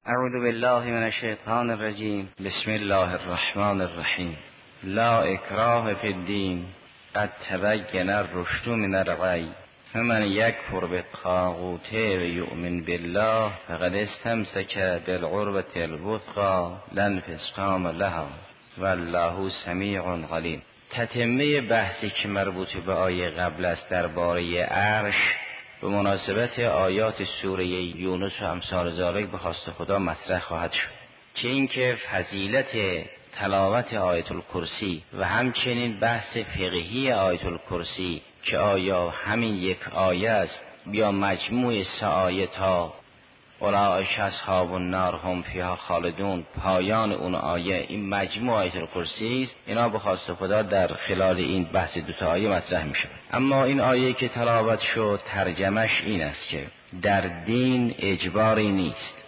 اعوذ بالله من الشیطان الرجیم. بسم الله الرحمن الرحیم. لا اکراه فی الدین قد تبین الرشد من الغی فمن یکفر بالطاغوت و یؤمن بالله فقد استمسک بالعروة الوثقی لا انفصام لها والله سمیع علیم. تتمه بحثی که مربوط به آیه قبل است درباره عرش به مناسبت آیات سوره یونس و امثال ذالک به خواست خدا مطرح خواهد شد، چه اینکه فضیلت تلاوت آیت الکرسی و همچنین بحث فقهی آیت الکرسی که آیا همین یک آیه است یا مجموع 3 آیه تا اولئک اصحاب النار هم فیها خالدون، پایان اون آیه این مجموع آیت الکرسی است. اینا به خواست خدا در خلال این بحث 2 تا آیه مطرح میشه. اما این آیه که تلاوت شد ترجمهش این است که در دین اجباری نیست،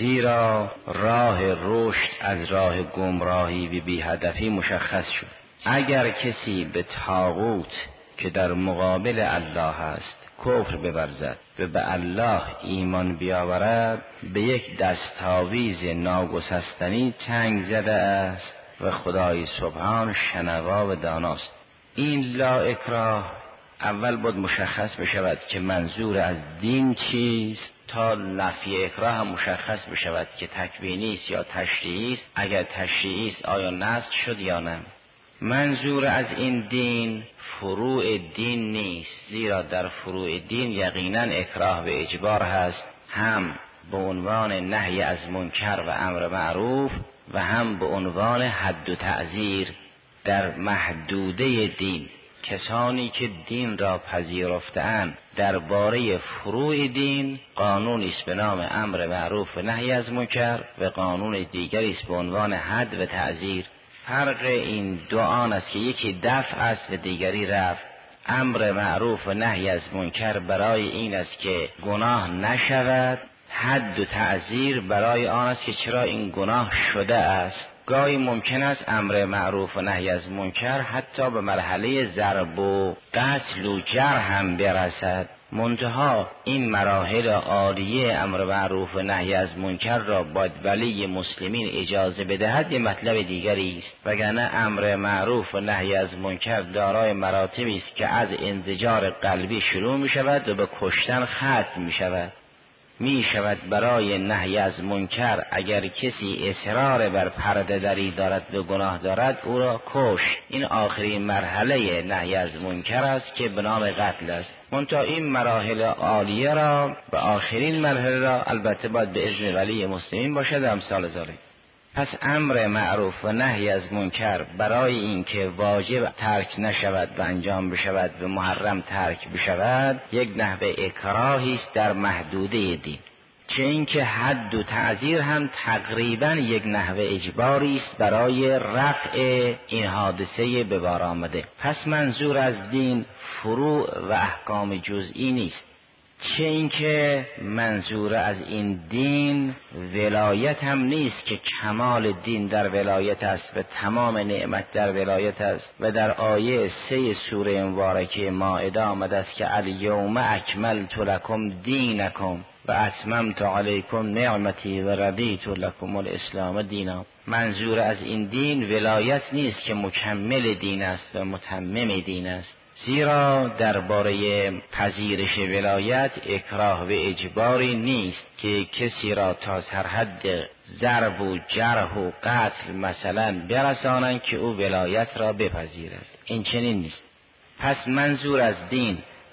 زیرا راه رشد از راه گمراهی و بی هدفی مشخص شد. اگر کسی به طاغوت که در مقابل الله است کفر بورزد و به الله ایمان بیاورد، به یک دستاویز ناگسستنی چنگ زده است و خدای سبحان شنوا و داناست. این لا اکراه اول باید مشخص بشود که منظور از دین چیست تا نفی اکراه هم مشخص بشود که تکوینی است یا تشریعی است. اگر تشریعی است آیا نسخ شد یا نه. منظور از این دین فروع دین نیست، زیرا در فروع دین یقینا اکراه و اجبار هست، هم به عنوان نهی از منکر و امر معروف و هم به عنوان حد و تعزیر در محدوده دین. کسانی که دین را پذیرفته‌اند درباره فروع دین قانونی است به نام امر معروف و نهی از منکر و قانون دیگری است به عنوان حد و تعزیر. فرق این 2 آن است که یکی دفع است و دیگری رفع. امر معروف و نهی از منکر برای این است که گناه نشود، حد و تعزیر برای آن است که چرا این گناه شده است. گاهی ممکن است امر معروف و نهی از منکر حتی به مرحله ضرب و قتل و جرح هم برسد، منتها این مراحل عالیه امر معروف و نهی از منکر را باید ولی مسلمین اجازه بدهد یه مطلب دیگری است. وگرنه امر معروف و نهی از منکر دارای مراتبی است که از انزجار قلبی شروع می شود و به کشتن ختم می شود. می شود برای نهی از منکر اگر کسی اصرار بر پرده دری دارد و گناه دارد او را کش. این آخرین مرحله نهی از منکر است که به نام قتل است. منتها این مراحل عالیه را و آخرین مرحله را البته باید به اذن ولی مسلمین باشد امثال ذالک. پس امر معروف و نهی از منکر برای اینکه واجب ترک نشود و انجام بشود و محرم ترک بشود یک نحوه اکراهی است در محدوده دین، چه اینکه حد و تعزیر هم تقریبا یک نحوه اجباری است برای رفع این حادثه به بار آمده. پس منظور از دین فروع و احکام جزئی نیست، چه اینکه منظور از این دین ولایت هم نیست که کمال دین در ولایت است و تمام نعمت در ولایت است و در آیه 3 سوره مبارکه مائده آمده است که الیوم اکملت لکم دینکم و اتممت علیکم نعمتی و رضیت لکم الاسلام دینا. منظور از این دین ولایت نیست که مکمل دین است و متمم دین است، زیرا درباره پذیرش ولایت اکراه و اجباری نیست که کسی را تا سرحد ضرب و جرح و قتل مثلا برسانند که او ولایت را بپذیرد. این چنین نیست. پس منظور از دین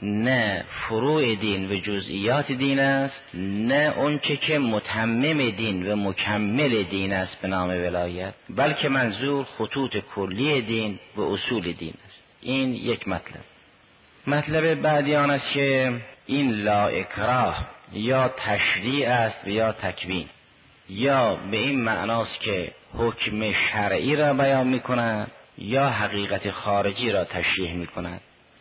نه فروع دین و جزئیات دین است، نه اون که متمم دین و مکمل دین است به نام ولایت، بلکه منظور خطوط کلی دین و اصول دین است. این یک مطلب. مطلب بعدی آن است که این لا اکراه یا تشریع است و یا تکوین، یا به این معناست که حکم شرعی را بیان می کند یا حقیقت خارجی را تشریح می کند.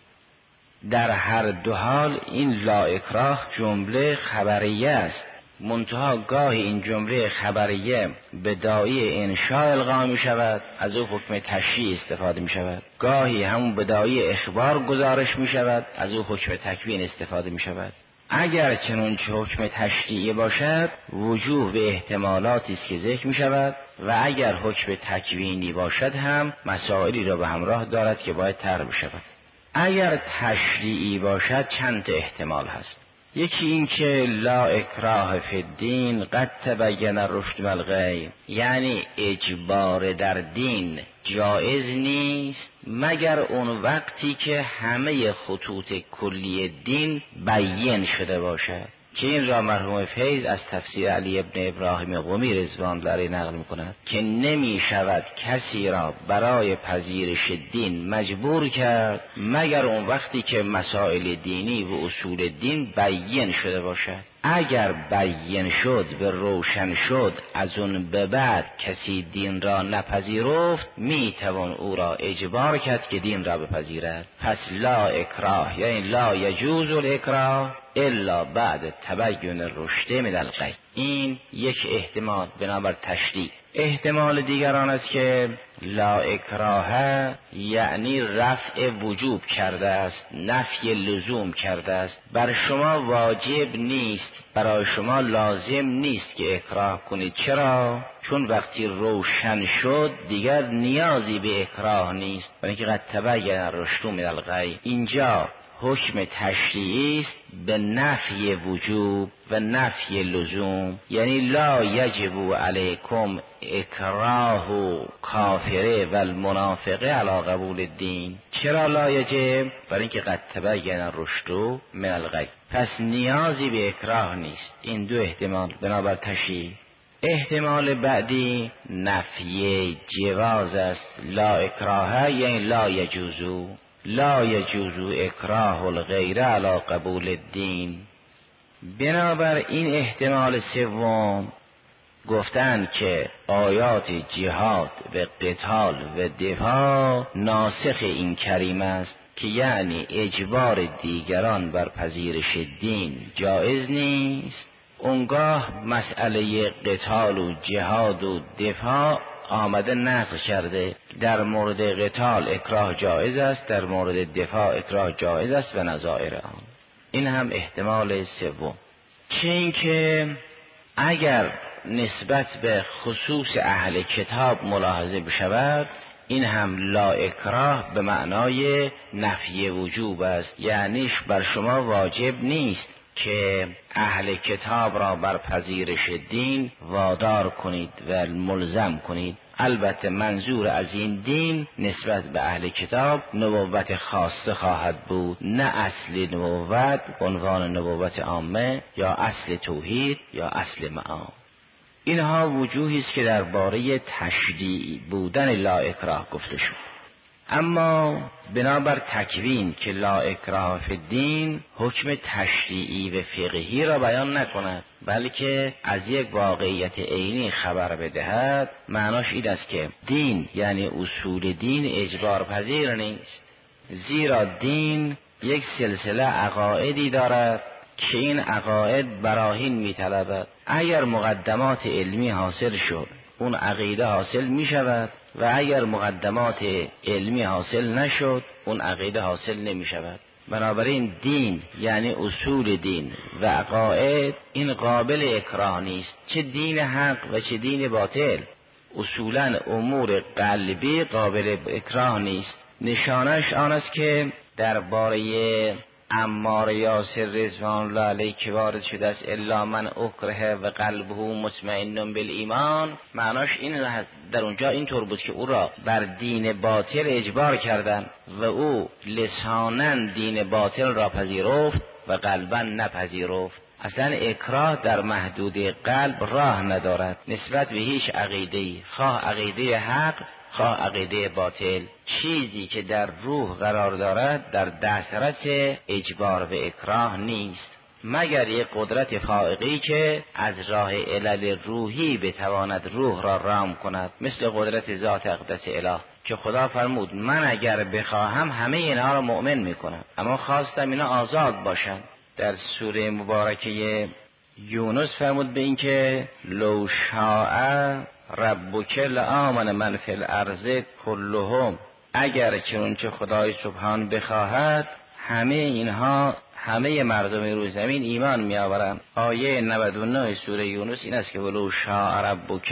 در هر 2 حال این لا اکراه جمله خبریه است، منتها گاهی این جمله خبریه به داعی انشاء القا می شود، از او حکم تشریع استفاده می شود. گاهی همون به داعی اخبار گزارش می شود، از او حکم تکوین استفاده می شود. اگر چنانچه حکم تشریعی باشد وجوه به احتمالاتی است که ذکر می شود و اگر حکم تکوینی باشد هم مسائلی را به همراه دارد که باید طرح بشود. اگر تشریعی باشد چند تا احتمال هست. یکی این که لا اکراه فی الدین قد تبین الرشد من الغی، یعنی اجبار در دین جایز نیست مگر اون وقتی که همه خطوط کلی دین بیان شده باشد، که این را مرحوم فیض از تفسیر علی ابن ابراهیم قمی رضوان الله علیه نقل می‌کند که نمی شود کسی را برای پذیرش دین مجبور کرد مگر اون وقتی که مسائل دینی و اصول دین بیان شده باشد. اگر بیان شد و روشن شد از اون به بعد کسی دین را نپذیرفت میتوان او را اجبار کرد که دین را بپذیرد. پس لا اکراه یعنی لا یجوز الاکراه الا بعد تبین الرشد من الغی. این یک احتمال بنابر تشریع. احتمال دیگر آن است که لا اکراه یعنی رفع وجوب کرده است، نفی لزوم کرده است. بر شما واجب نیست، برای شما لازم نیست که اکراه کنید. چرا؟ چون وقتی روشن شد دیگر نیازی به اکراه نیست، برای اینکه قد تبین الرشد من الغی. اینجا حکم تشریعی است به نفی وجوب و نفی لزوم، یعنی لا یجب علیکم اکراه کافره و المنافقه علی قبول الدین. چرا لا یجب؟ برای اینکه قد تبین الرشد من الغی. پس نیازی به اکراه نیست. این دو احتمال بنابر تشریع. احتمال بعدی نفی جواز است. لا اکراه یعنی لا یجوزو، لا یجوز اکراه الغیر علی قبول الدین. بنابر این احتمال سوم گفتند که آیات جهاد و قتال و دفاع ناسخ این کریم است که یعنی اجبار دیگران بر پذیرش دین جایز نیست. اونگاه مسئله قتال و جهاد و دفاع آمده نقل کرده در مورد قتال اکراه جایز است، در مورد دفاع اکراه جایز است و نظائر آن. این هم احتمال سوم. چه این که اگر نسبت به خصوص اهل کتاب ملاحظه بشود این هم لا اکراه به معنای نفی وجوب است، یعنی بر شما واجب نیست که اهل کتاب را بر پذیرش دین وادار کنید و ملزم کنید. البته منظور از این دین نسبت به اهل کتاب نبوت خاصه خواهد بود، نه اصل نبوت عنوان نبوت عامه یا اصل توحید یا اصل معاد. اینها وجوهی است که درباره تشریع بودن لا اکراه گفته شد. اما بنابر تکوین که لا اکراه فی الدین حکم تشریعی و فقهی را بیان نکند بلکه از یک واقعیت عینی خبر بدهد، معناش این است که دین یعنی اصول دین اجبار پذیر نیست، زیرا دین یک سلسله عقایدی دارد که این عقاید براهین می‌طلبد. اگر مقدمات علمی حاصل شد اون عقیده حاصل می شود و اگر مقدمات علمی حاصل نشد اون عقیده حاصل نمی شود. بنابراین دین یعنی اصول دین و عقاید این قابل اکراه نیست، چه دین حق و چه دین باطل. اصولا امور قلبی قابل اکراه نیست. نشانش آن است که درباره عمار یاسر رضوان الله علیه که وارد شده است الا من اکره و قلبه مطمئن بالایمان، معناش این در اونجا اینطور بود که او را بر دین باطل اجبار کردند و او لسانا دین باطل را پذیرفت و قلبا نپذیرفت. اصلا اکراه در محدود قلب راه ندارد نسبت به هیچ عقیده‌ای، خواه عقیده حق خواه عقیده باطل. چیزی که در روح قرار دارد در دسترس اجبار و اکراه نیست مگر یک قدرت فائقی که از راه علل روحی بتواند روح را رام کند، مثل قدرت ذات اقدس اله که خدا فرمود من اگر بخواهم همه اینها را مؤمن میکنم، اما خواستم اینا آزاد باشند. در سوره مبارکه یونس فرمود به این که لو شاء ربک لآمن من فی الارض کلهم، اگر چنانچه خدای سبحان بخواهد همه اینها همه مردم روی زمین ایمان می آورند. آیه 99 سوره یونس این است که ولو شاء ربک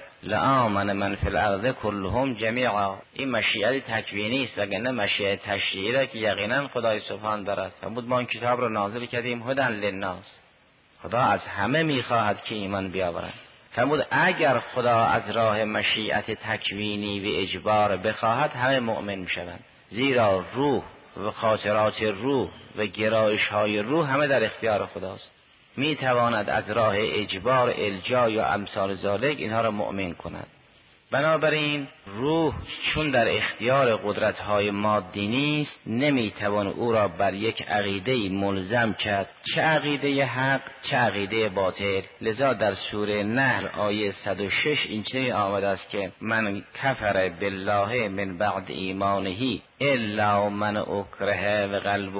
لآمن من فی الارض كلهم جمیعا. این مشیت تکوینی است، وگرنه مشیت تشریعی را که یقینا خدای سبحان دارد. فرمود ما این کتاب را نازل کردیم هدی للناس، خدا از همه میخواهد که ایمان بیاورند. فرمود اگر خدا از راه مشیت تکوینی و اجبار بخواهد همه مؤمن میشوند، زیرا روح و خاطرات روح و گرایش های روح همه در اختیار خداست. میتواند از راه اجبار، الجا یا امثال ذالک اینها را مؤمن کند. بنابراین روح چون در اختیار قدرت‌های مادی نیست، نمیتوان او را بر یک عقیده ملزم کرد، چه عقیده حق چه عقیده باطل. لذا در سوره نحل آیه 106 اینچنین آمده است که من کفر بالله من بعد ایمانه الا من اکره و قلبه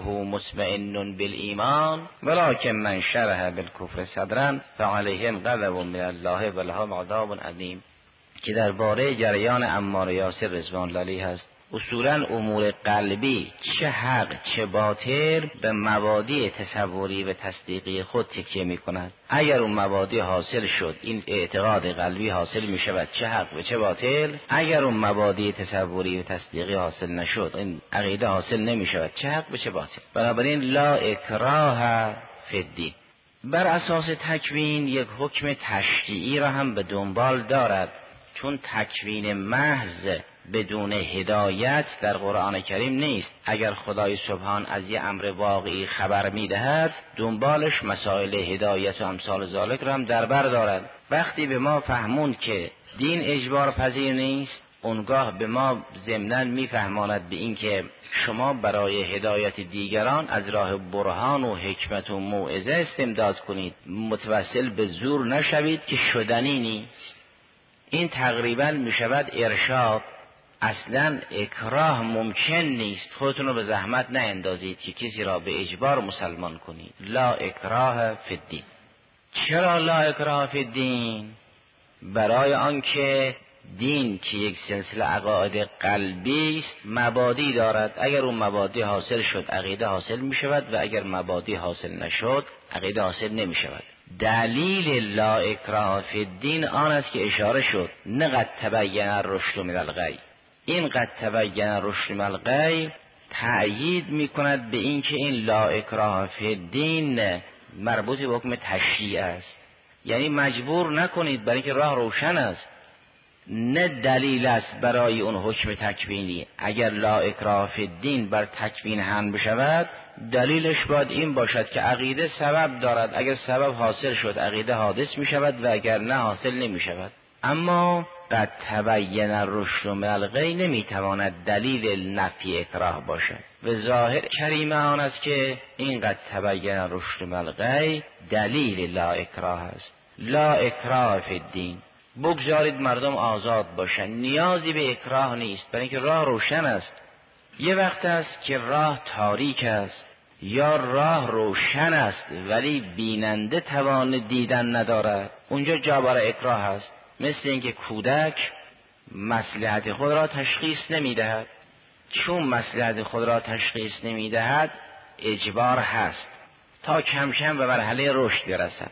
مطمئن بالایمان ولکن من شرح بالکفر صدرا فعلیهم غضب من الله ولهم عذاب عظیم، که درباره جریان عمار یاسر رضوان الله علیه هست. اصولا امور قلبی چه حق چه باطل به مبادی تصوری و تصدیقی خود تکیه می کند. اگر اون مبادی حاصل شد این اعتقاد قلبی حاصل می شود، چه حق و چه باطل. اگر اون مبادی تصوری و تصدیقی حاصل نشد این عقیده حاصل نمی شود، چه حق و چه باطل. بنابراین لا اکراه فی الدین بر اساس تکوین یک حکم تشریعی را هم به دنبال دارد، چون تکوین محض بدون هدایت در قرآن کریم نیست. اگر خدای سبحان از یه امر واقعی خبر میدهد دنبالش مسائل هدایت و امثال ذالک را هم در بر دارد. وقتی به ما فهموند که دین اجبار پذیر نیست، اونگاه به ما ضمناً میفهماند به این که شما برای هدایت دیگران از راه برهان و حکمت و موعظه استمداد کنید، متوسل به زور نشوید که شدنی نیست. این تقریبا می شود ارشاد. اصلا اکراه ممکن نیست. خودتون رو به زحمت ناندازید که کسی را به اجبار مسلمان کنید. لا اکراه فی الدین. چرا لا اکراه فی الدین؟ برای آنکه دین که یک سلسله عقاید قلبی است مبادی دارد. اگر اون مبادی حاصل شد عقیده حاصل می شود و اگر مبادی حاصل نشد عقیده حاصل نمی شود. دلیل لا اکراه فی الدین آن است که اشاره شد نه قد تبین الرشد من الغی. این قد تبین الرشد من الغی تأیید می کند به این که این لا اکراه فی الدین مربوط به حکم تشریع است، یعنی مجبور نکنید برای که راه روشن است، نه دلیل است برای اون حکم تکوینی. اگر لا اکراه فی الدین بر تکوین حمل بشود دلیلش باید این باشد که عقیده سبب دارد، اگر سبب حاصل شد عقیده حادث می شود و اگر نه حاصل نمی شود. اما قد تبین الرشد من الغی نمی تواند دلیل نفی اکراه باشد و ظاهر کریمه آن است که این قد تبین الرشد من الغی دلیل لا اکراه است. لا اکراه فی الدین، بگذارید مردم آزاد باشند، نیازی به اکراه نیست برای اینکه راه روشن است. یه وقت است که راه تاریک است یا راه روشن است ولی بیننده توان دیدن ندارد، اونجا جا برای اکراه است. مثل اینکه کودک مصلحت خود را تشخیص نمیدهد، چون مصلحت خود را تشخیص نمیدهد اجبار هست تا کم کم به مرحله رشد برسد.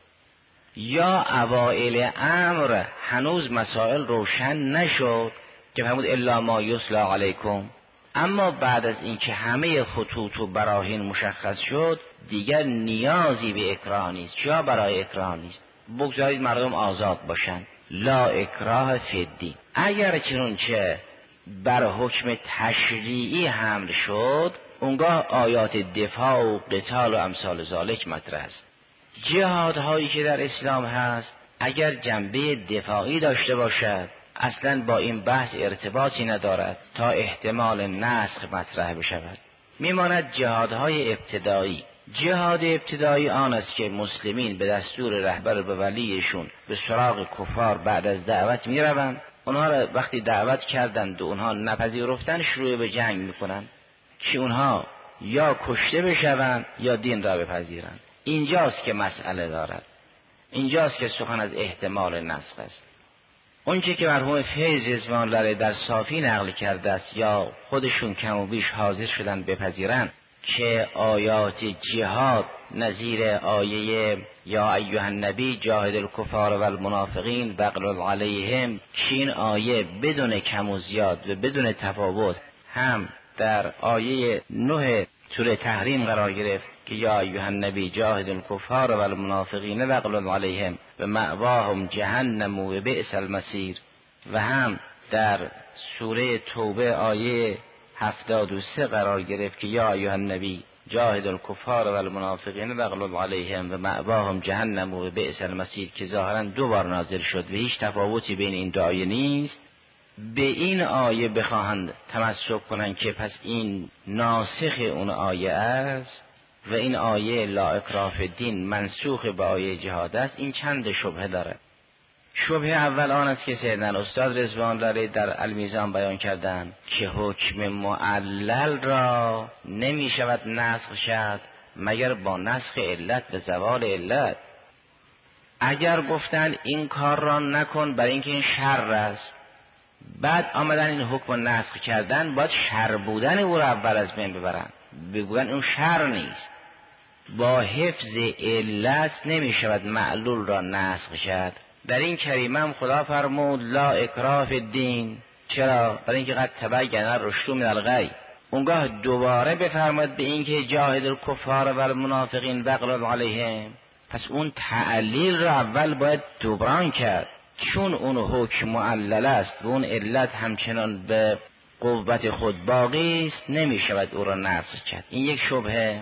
یا اوائل امر هنوز مسائل روشن نشد که فرمود الا ما یسلا علیکم، اما بعد از اینکه همه خطوط و براهین مشخص شد دیگر نیازی به اکراه نیست، جا برای اکراه نیست. بگذارید مردم آزاد باشند. لا اکراه فی الدین. اگر چنانچه بر حکم تشریعی حمل شد اونگاه آیات دفاع و قتال و امثال ذالک مطرح است. جهادهایی که در اسلام هست اگر جنبه دفاعی داشته باشد اصلا با این بحث ارتباطی ندارد تا احتمال نسخ مطرح بشود. میماند جهادهای ابتدایی. جهاد ابتدایی آن است که مسلمین به دستور رهبر و ولیشون به سراغ کفار بعد از دعوت میروند، اونها را وقتی دعوت کردند و اونها نپذیرفتن شروع به جنگ میکنند که اونها یا کشته بشوند یا دین را بپذیرند. اینجاست که مسئله دارد، اینجاست که سخن از احتمال نسخ است. اونچه که مرحوم فیض رضوان الله در صافی نقل کرده است یا خودشون کم و بیش حاضر شدن بپذیرند که آیات جهاد نظیر آیه یا ایها النبی جاهد الکفار و المنافقین واغلظ علیهم که این آیه بدون کم و زیاد و بدون تفاوت هم در آیه 9 سوره تحریم قرار گرفت که یا ایها النبی جاهد الکفار و المنافقین واغلظ علیهم و مأواهم جهنم و بئس المصیر، و هم در سوره توبه آیه 73 قرار گرفت که یا ایها النبی جاهد الکفار و المنافقین واغلظ علیهم و مأواهم جهنم و بئس المصیر که ظاهرا 2 بار نازل شد و هیچ تفاوتی بین این 2 آیه نیست. به این آیه بخواهند تمسک کنند که پس این ناسخ اون آیه است و این آیه لا اکراه فی الدین منسوخ به آیه جهاد است، این چند شبهه داره. شبهه اول آن است که سیدنا استاد رضوان الله در المیزان بیان کردند که حکم معلل را نمی شود نسخ شد مگر با نسخ علت و زوال علت. اگر گفتند این کار را نکن برای اینکه این شر است، بعد آمدن این حکم نسخ کردن، باید شر بودن او را اول از بین ببرن، بگوین اون شر نیست. با حفظ علت نمی شود معلول را نسخ شد. در این کریمه هم خدا فرمود لا اکراه فی الدین. چرا؟ برای اینکه قد تبین الرشد من الغی. اونگاه دوباره بفرماد به اینکه جاهد الکفار و المنافقین واغلظ علیهم. پس اون تعلیل را اول باید جبران کرد، چون اون حکم معلل است و اون علت همچنان به قوت خود باقی است، نمی شود او را نسخ کرد. این یک شبهه.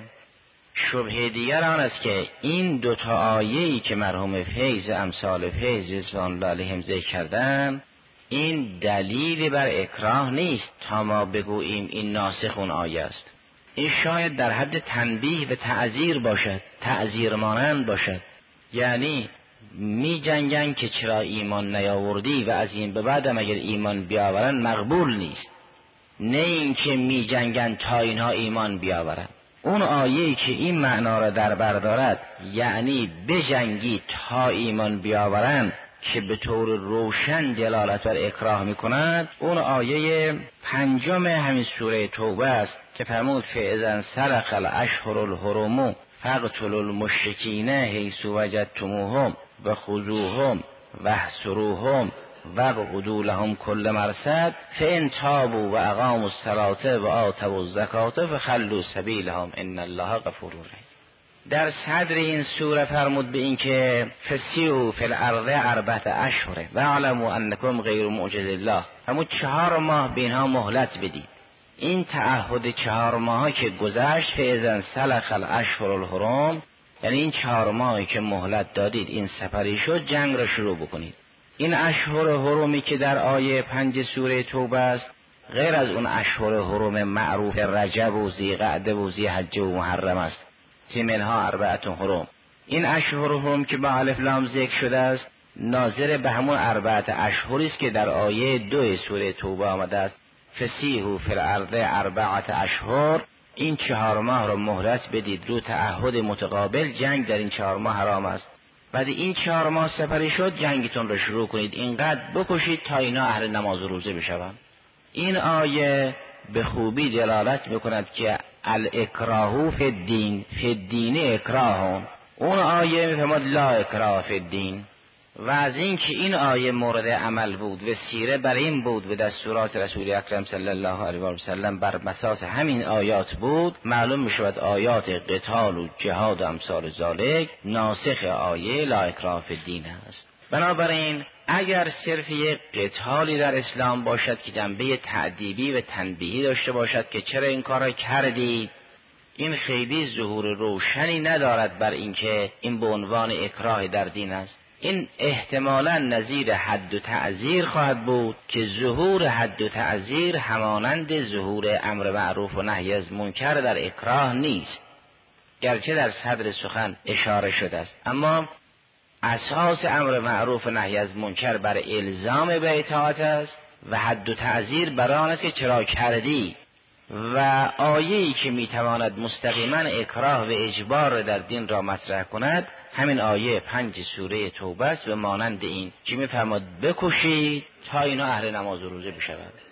شبهه دیگر آن است که این 2 آیه‌ای که مرحوم فیض امثال فیض رضوان الله علیهم ذکر کردن، این دلیل بر اکراه نیست تا ما بگوییم این ناسخ اون آیه است. این شاید در حد تنبیه و تعذیر باشد، تعذیر مانند باشد. یعنی می جنگن که چرا ایمان نیاوردی و از این به بعدم اگر ایمان بیاورن مقبول نیست، نه اینکه می جنگن تا اینها ایمان بیاورن. اون آیه‌ای که این معنا را در بر دارد، یعنی بجنگی تا ایمان بیاورن، که به طور روشن دلالت بر اکراه میکند، اون آیه 5 همین سوره توبه است که فرمود فاذا انسلخ الاشهر الحرم فاقتلوا المشرکین حیث وجدتموهم وخذوهم واحصروهم واقعدوا لهم کل مرصد فان تابوا واقاموا الصلاة وآتوا الزکاة فخلوا سبیلهم ان الله غفور رحیم. در صدر این سوره فرمود به این که فسیحوا فی الارض 4 اشهر واعلموا انکم غیر معجز الله. فرمود 4 ماه به اینها مهلت بدید. این تعهد 4 ماهی که گذشت، فاذا انسلخ الاشهر الحرم، یعنی این 4 ماهی که مهلت دادید این سپری شد، جنگ را شروع بکنید. این اشهر حرمی که در آیه 5 سوره توبه است، غیر از اون اشهر حرم معروف رجب و ذیقعده و ذیحجه و محرم است که منها 4 حرم. این اشهر حرم که با الف لام ذکر شده است، ناظر به همون 4 اشهری است که در آیه 2 سوره توبه آمده است فسیحوا فی الارض 4 اشهر. این 4 ماه را مهلت بدید، رو تعهد متقابل، جنگ در این 4 ماه حرام است. بعد این 4 ماه سپری شد، جنگتون را شروع کنید، اینقدر بکشید تا اینا اهل نماز و روزه بشوند. این آیه به خوبی دلالت میکند که الاکراه فی الدین، فی الدین اکراه. اون آیه میفرماد لا اکراه فی الدین. و از این که این آیه مورد عمل بود و سیره بر این بود و دستورات رسول اکرم صلی الله علیه و سلم بر اساس همین آیات بود، معلوم میشود آیات قتال و جهاد و امثال ذالک ناسخ آیه لا اکراه فی الدین است. بنابراین اگر صرف یک قتالی در اسلام باشد که جنبه تأدیبی و تنبیهی داشته باشد که چرا این کار را کردید، این خیلی ظهور روشنی ندارد بر اینکه این به عنوان اکراه در دین است. این احتمالاً نظیر حد و تعزیر خواهد بود که ظهور حد و تعزیر همانند ظهور امر معروف و نهی از منکر در اکراه نیست، گرچه در صدر سخن اشاره شده است، اما اساس امر معروف و نهی از منکر بر الزام به اطاعت است و حد و تعزیر بر آن است که چرا کردی. و آیه‌ای که میتواند مستقیما اکراه و اجبار در دین را مطرح کند همین آیه 5 سوره توبه است و مانند این که میفرماد بکشید تا اینا اهل نماز و روزه بشوند.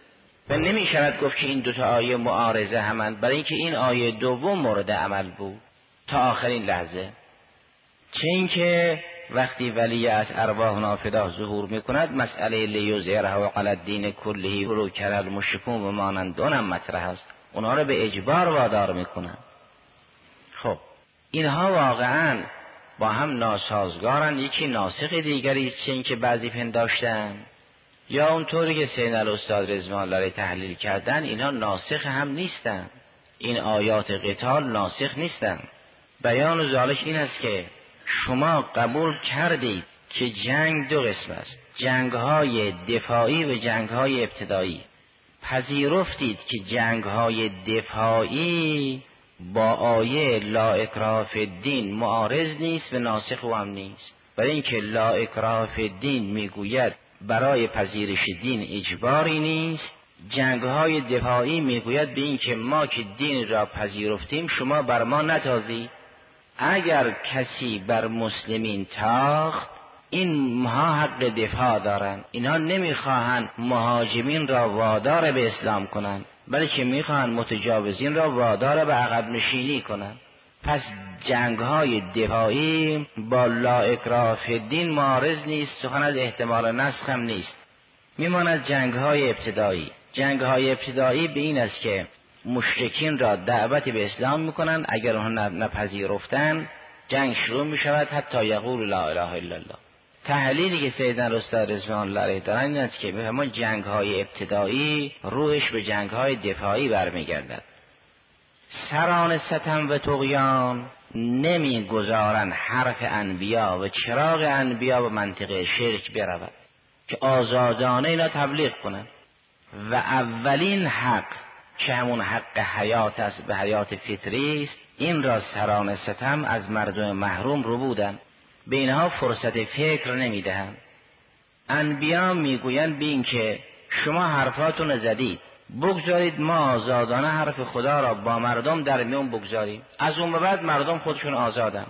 و نمی شود گفت که این دوتا آیه معارضه همند، برای اینکه این آیه دوم مورد عمل بود تا آخرین لحظه. چه اینکه وقتی ولی از ارواح نافده ظهور میکند مسئله لیظهره علی الدین کله ولو کره المشرکون و مانند اونم مطرح است، اونها رو به اجبار وادار میکنن. خب اینها واقعا با هم ناسازگارن، یکی ناسخ دیگری است، چه اینکه بعضی پنداشتن یا اونطوری که سید الاستاد رضوان الله علیه تحلیل کردن اینها ناسخ هم نیستن. این آیات قتال ناسخ نیستن. بیان ذالک این است که شما قبول کردید که جنگ دو قسم است، جنگ‌های دفاعی و جنگ‌های ابتدایی. پذیرفتید که جنگ‌های دفاعی با آیه لا اکراه فی الدین معارض نیست و ناسخ هم نیست، برای اینکه لا اکراه فی الدین میگوید برای پذیرش دین اجباری نیست. جنگ‌های دفاعی میگوید به اینکه ما که دین را پذیرفتیم شما بر ما نتازید. اگر کسی بر مسلمین تاخت اینها حق دفاع دارن، اینها نمیخواهند مهاجمین را وادار به اسلام کنند، بلکه میخواهند متجاوزین را وادار به عقب نشینی کنند. پس جنگ‌های دفاعی با لا اکراه فی الدین معارض نیست، سخن از احتمال نسخ هم نیست. میماند جنگ‌های ابتدایی. جنگ‌های ابتدایی به این است که مشرکین را دعوت به اسلام میکنن، اگر آنها نپذیرفتن جنگ شروع میشود حتی یقول لا اله الا الله. تحلیلی که سیدنا الاستاد رضوان الله علیه دارن این است که همون جنگ‌های ابتدایی روحش به جنگ‌های دفاعی برمیگردد. سران ستم و طغیان نمیگذارن حرف انبیا و چراغ انبیا به منطقه شرک برود که آزادانه اینا تبلیغ کنند و اولین حق که همون حق حیات است، به حیات فطری است، این را سران ستم از مردم محروم رو بودن، به اینها فرصت فکر نمیدهند. انبیا میگویند به این که شما حرفاتون زدید، بگذارید ما آزادانه حرف خدا را با مردم در میون بگذاریم، از اون به بعد مردم خودشون آزادن.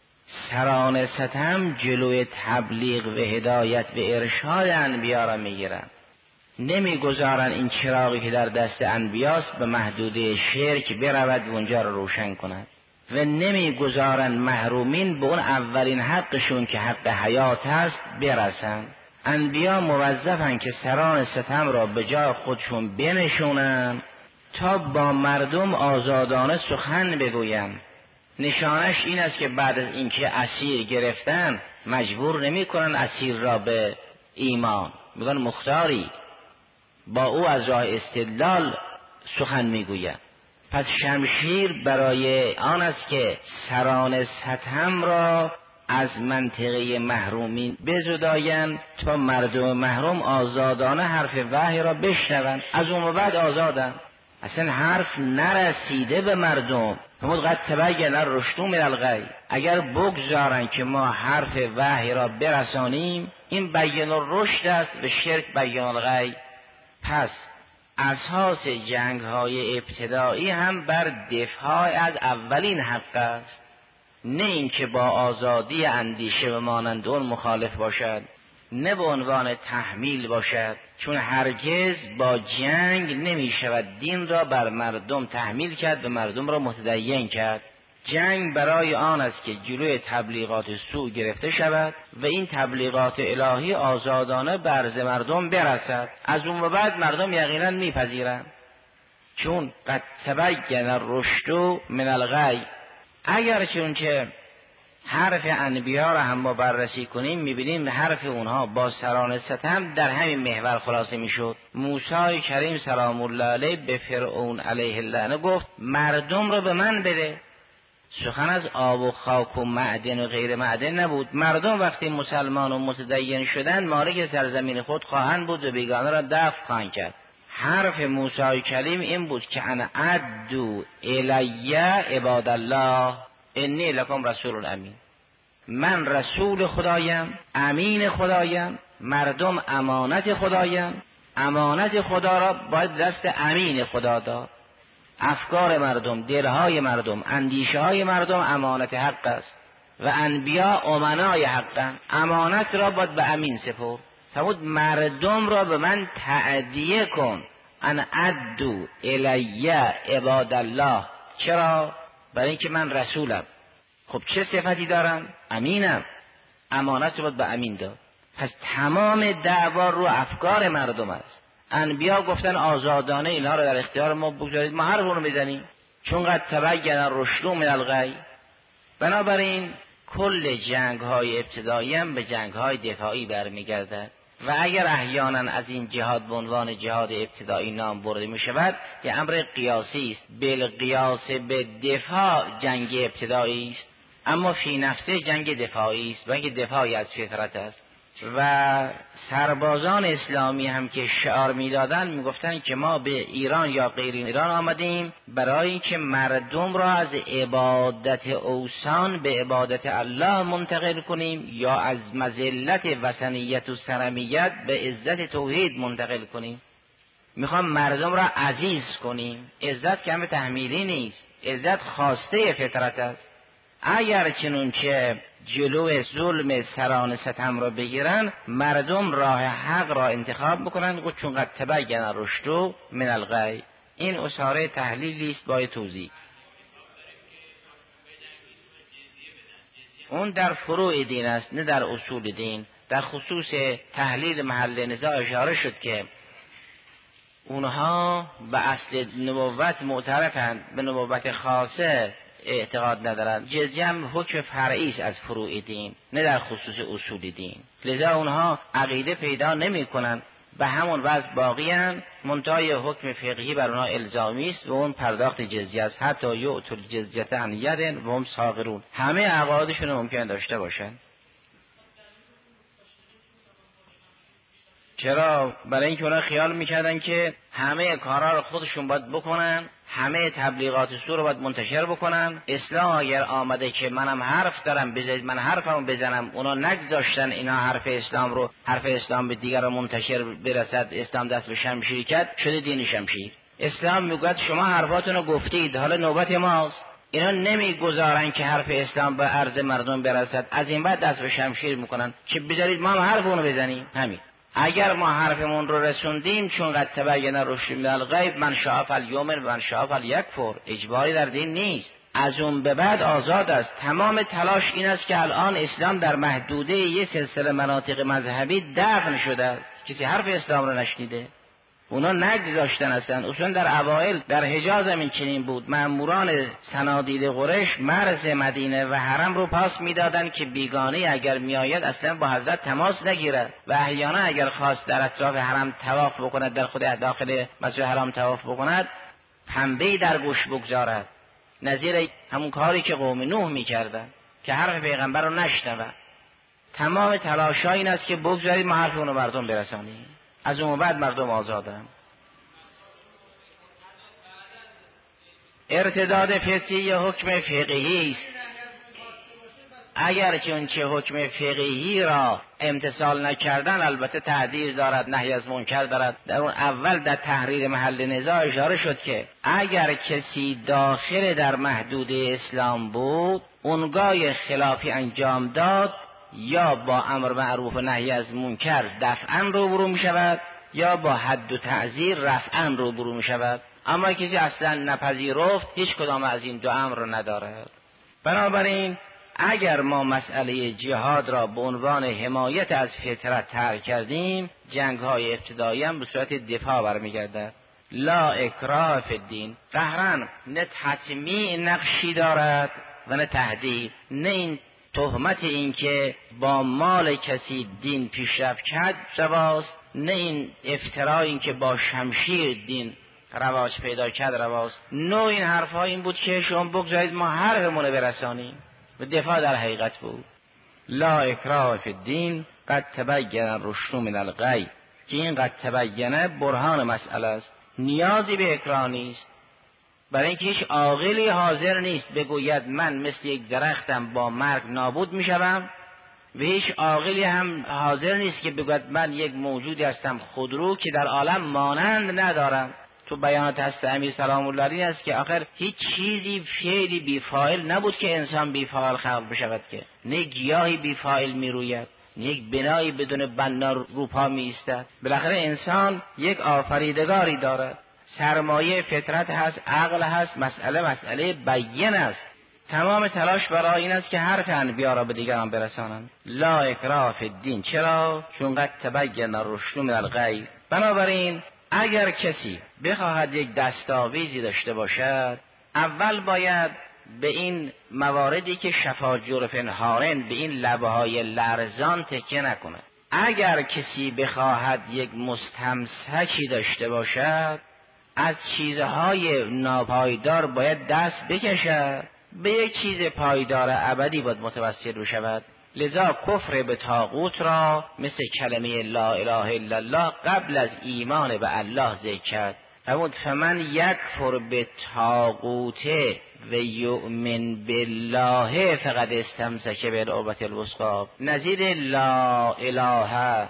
سران ستم جلوی تبلیغ و هدایت و ارشاد انبیا را میگیرن، نمیگذارن این چراغی که در دست انبیاست به محدوده شرک برود و اونجا را روشن کند و نمیگذارن محرومین به اون اولین حقشون که حق حیات است برسن. انبیا موظفن که سران ستم را به جای خودشون بنشونن تا با مردم آزادانه سخن بگوین. نشانش این است که بعد از اینکه اسیر گرفتن مجبور نمی کنن اسیر را به ایمان، میگن مختاری، با او از راه استدلال سخن میگوید. پس شمشیر برای آن است که سران ستم را از منطقه محرومین بزداین تا مردم محروم آزادانه حرف وحی را بشنوند، از اون بعد آزادن. اصلا حرف نرسیده به مردم، همون قد تبین الرشد من الغی. اگر بگذارن که ما حرف وحی را برسانیم این بیان الرشد است و شرک بیان الغی. پس اساس جنگ های ابتدایی هم بر دفاع از اولین حق است، نه اینکه با آزادی اندیشه و مانند اون مخالف باشد، نه به عنوان تحمیل باشد، چون هرگز با جنگ نمی شود دین را بر مردم تحمیل کرد و مردم را متدین کرد. جنگ برای آن است که جلوی تبلیغات سوء گرفته شود و این تبلیغات الهی آزادانه به عرض مردم برسد، از اون به بعد مردم یقینا میپذیرند، چون قد تبین الرشد من الغی. اگر چون که حرف انبیا را هم ما بررسی کنیم میبینیم حرف اونها با سران ستم در همین محور خلاصه میشد. موسی کریم سلام الله علیه به فرعون علیه اللعنه گفت مردم را به من بده. سخن از آب و خاک و معدن و غیر معدن نبود. مردم وقتی مسلمان و متدین شدند مالک سرزمین خود خواهند بود و بیگانه را دفع خواهند کرد. حرف موسی کلیم این بود که انا ادعو الی عباد الله انی لکم رسول امین. من رسول خدایم، امین خدایم، مردم امانت خدایم. امانت خدا را باید دست امین خدا داد. افکار مردم، دلهای مردم، اندیشه های مردم امانت حق است و انبیا امنای حقن. امانت را باید به امین سپرد. فرمود مردم را به من تأدیه کن. ان ادو الی عباد الله. چرا؟ برای اینکه من رسولم. خب چه صفتی دارم؟ امینم. امانت رو باید به امین داد. پس تمام دعوا رو افکار مردم است. انبیا گفتن آزادانه اینها رو در اختیار ما بگذارید، ما هر رو بزنیم، چون قد تبین الرشد من الغی. بنابراین کل جنگ های ابتدایی هم به جنگ های دفاعی برمیگردد و اگر احیانا از این جهاد به عنوان جهاد ابتدایی نام برده می شود، یه امر قیاسی است. بالقیاس به دفاع جنگ ابتدایی است، اما فی نفسه جنگ دفاعی است و اینکه دفاعی از فطرت است. و سربازان اسلامی هم که شعار میدادن میگفتن که ما به ایران یا غیر ایران آمدیم برای اینکه مردم را از عبادت اوثان به عبادت الله منتقل کنیم یا از مذلت وثنیت و صنمیت به عزت توحید منتقل کنیم. میخوام مردم را عزیز کنیم. عزت که همه تحمیلی نیست، عزت خواسته فطرت است. اگر چنونچه جلو ظلم سران ستم را بگیرن، مردم راه حق را انتخاب بکنن، چون قد تبین الرشد من الغی. این اساره تحلیلی است با توضیح. اون در فروع دین است نه در اصول دین. در خصوص تحلیل محل نزاع اشاره شد که اونها به اصل نبوت معترفند، به نبوت خاصه اعتقاد ندارند. جزیه هم حکم فرعی است از فروع دین، نه در خصوص اصول دین. لذا اونها عقیده پیدا نمی کنند، به همون وضع باقی اند. منتهای حکم فقهی بر اونها الزامی است و اون پرداخت جزیه است. حتی یؤتوا الجزیه عن ید و هم صاغرون. همه عقایدشون ممکن داشته باشند. چرا؟ برای اینکه اونا خیال میکردن که همه کارا رو خودشون باید بکنن، همه تبلیغات سو رو باید منتشر بکنن. اسلام اگر آمده که منم حرف دارم بذارید من حرفمو بزنم، اونا نگذاشتن اینا حرف اسلام به دیگر رو منتشر برسد. اسلام دست به شمشیر کرد، شده دین شمشیر. اسلام میگه شما حرفاتون رو گفتید، حالا نوبت ماست. اینا نمیگذارن که حرف اسلام به عرض مردم برسد، از این بعد دست به شمشیر میکنن که بذارید ما هم حرفونو بزنیم. همین. اگر ما حرفمون رو رسوندیم، چون قد تبین الرشد من الغی، من شاء فلیؤمن و من شاء فلیکفر، اجباری در دین نیست. از اون به بعد آزاد است. تمام تلاش این است که الان اسلام در محدوده یه سلسله مناطق مذهبی دفن شده است. کسی حرف اسلام رو نشنیده. اونا نگذاشتن هستن. اصلا در اوائل در حجاز هم این چنین بود. مأموران صنادید قریش مرز مدینه و حرم رو پاس میدادن که بیگانه اگر میآید اصلا با حضرت تماس نگیرد و احیانا اگر خواست در اطراف حرم طواف بکند، در خود داخل مسجد حرام طواف بکند، پنبه‌ای در گوش بگذارد، نظیر همون کاری که قوم نوح میکردن که حرف پیغمبر رو نشنود. تمام تلاش‌ها این است که بگذارید ما حرف اونو مردم برسانیم. از اون بعد مردم آزادن. ارتداد فطری حکم فقهی است. اگر چه حکم فقهی را امتثال نکردن البته تعدیل دارد، نهی از منکر دارد. در اون اول در تحریر محل نزاع اشاره شد که اگر کسی داخل در محدوده اسلام بود، اونگاه خلافی انجام داد، یا با امر معروف و نهی از منکر دفعاً روبرو می شود، یا با حد و تعزیر رفعاً روبرو می شود. اما کسی اصلا نپذیرفت، هیچ کدام از این دو امر رو ندارد. بنابراین اگر ما مسئله جهاد را به عنوان حمایت از فطرت ترک کردیم، جنگ های ابتدایی هم به صورت دفاع برمیگردد. لا اکراه فی الدین. قهرن نه تطمیع نقشی دارد و نه تهدید. نه این تهمت این که با مال کسی دین پیشرفت کرد رواست، نه این افترا این که با شمشیر دین رواج پیدا کرد رواست. نوع این حرفها این بود که شما بگذارید ما حرفمون برسانیم و دفاع در حقیقت بود. لا اکراه فی الدین قد تبین الرشد من الغی، که این قد تبینه برهان مسئله است، نیازی به اکراه نیست. برای اینکه هیچ عاقلی حاضر نیست بگوید من مثل یک درختم با مرگ نابود میشوم، و هیچ عاقلی هم حاضر نیست که بگوید من یک موجودی هستم خودرو که در عالم مانند ندارم. تو بیانات هست امیر سلام الله علیه است که آخر هیچ چیزی فعلی بی فاعل نبود که انسان بی فاعل خلق بشود، که نه گیاهی بی فاعل می روید، یک بنایی بدون بنا رو پا می ایستد. بالاخره انسان یک آفریدگاری دارد، سرمایه فطرت هست، عقل هست، مسئله بیان است. تمام تلاش برای این است که حرف انبیا را به دیگران برسانند. لا اکراه فی الدین. چرا؟ چون قد تبین الرشد من الغی. بنابراین اگر کسی بخواهد یک دستاویزی داشته باشد، اول باید به این مواردی که شفا جرف هارن، به این لبهای لرزان تکیه نکنه. اگر کسی بخواهد یک مستمسکی داشته باشد، از چیزهای ناپایدار باید دست بکشد، به یک چیز پایدار ابدی باید متوسل بشود. لذا کفر به طاغوت را مثل کلمه لا اله الا الله قبل از ایمان به الله ذکر کرد. فرمود فمن یکفر به طاغوت و یؤمن بالله فقد استمسک بالعروة الوثقی. نظیر لا اله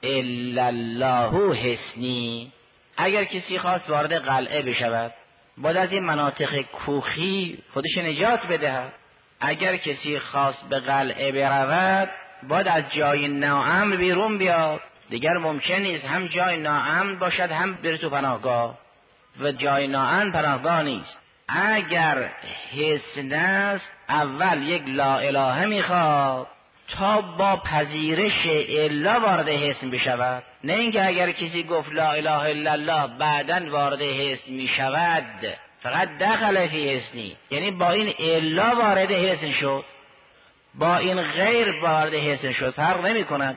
الا الله حسنی. اگر کسی خواست وارد قلعه بشود، باید از این مناطق کوخی خودش نجات بدهد. اگر کسی خواست به قلعه برود، باید از جای ناامن بیرون بیاد. دیگر ممکن نیست هم جای ناامن باشد هم بره تو پناهگاه، و جای ناامن پناهگاه نیست. اگر حسن است، اول یک لا اله میخواد تا با پذیرش الا وارد حسن بشود. نه اینکه اگر کسی گفت لا اله الا الله بعداً وارد حسن میشود، فقط دخل فی حسنی، یعنی با این الا وارد حسن شد، با این غیر وارد حسن شد، فرق نمی کند.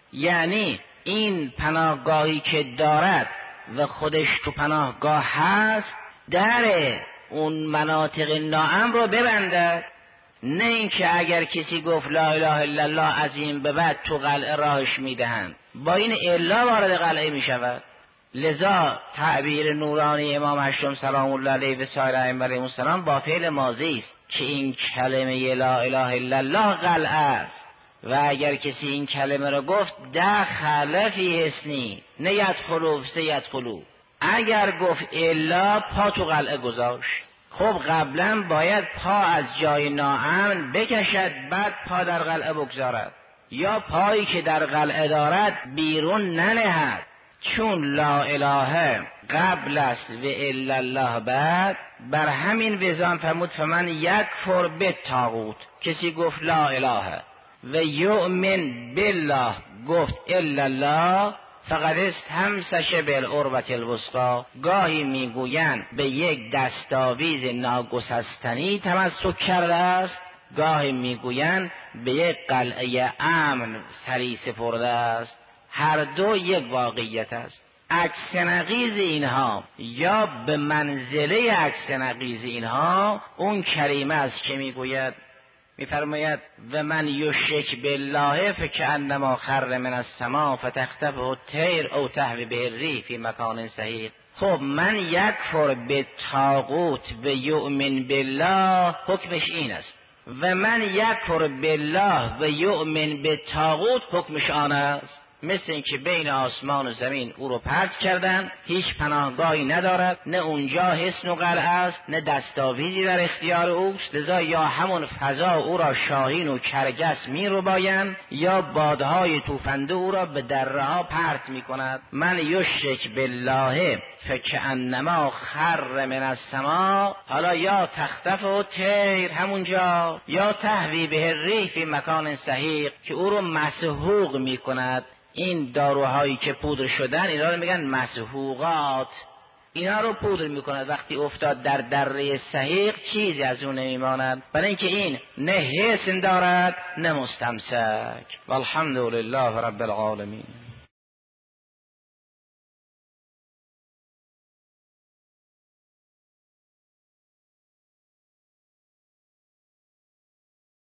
یعنی این پناهگاهی که دارد و خودش تو پناهگاه هست، در اون مناطق ناامن رو ببندد. نه اینکه اگر کسی گفت لا اله الا الله از این به بعد تو قلعه راهش میدهند، با این الا وارد قلعه میشود. لذا تعبیر نورانی امام هشتم سلام الله علیه و سایر ائمه علیهم السلام با فعل ماضی است که این کلمه لا اله الا الله قلعه است. و اگر کسی این کلمه رو گفت دخل فی حصنی، نه یدخلوا سیدخلوا. اگر گفت الا، پا تو قلعه گذاشت. خب قبلا باید پا از جای ناامن بکشد، بعد پا در قلعه بگذارد، یا پایی که در قلعه دارد بیرون ننهد. چون لا اله قبل است و الا الله بعد، بر همین وزان فرمود فمن یکفر بالطاغوت. کسی گفت لا اله و یؤمن بالله، گفت الا الله، فقد استمسک بالعروة الوثقی. گاهی میگویند به یک دستاویز ناگسستنی تمسک کرده است، گاهی میگویند به یک قلعه امن سری سپرده است. هر دو یک واقعیت است. عکس نقیض اینها یا به منزله عکس نقیض اینها اون کریمه است که میگوید، میفرماید و من یشرک بالله فکأنما خر من السماء فتخطفه الطیر او تهوی به الریح فی مکان سحیق. خب من یکفر بالطاغوت و یؤمن بالله حکمش این است، و من یکفر بالله و یؤمن بالطاغوت حکمش آن است. مثل اینکه بین آسمان و زمین او رو پرت کردن، هیچ پناهگاهی ندارد، نه اونجا حصن و قلعه است، نه دستاویزی در اختیار اوست. لذا یا همون فضا او را شاهین و کرگس می رو باین، یا بادهای توفنده او را به دره ها پرت می کند. من یشرک بالله فکأنما خر من السماء، حالا یا تخطف و طیر همونجا، یا تهوی به الریح فی مکان سحیق، که او رو مسحوق می کند. این داروهایی که پودر شدن، اینا رو میگن مسحوقات، اینا رو پودر میکند. وقتی افتاد در دره سحیق چیزی از اون نمیماند، برای اینکه این نه حسن دارد نه مستمسک. والحمد لله رب العالمین.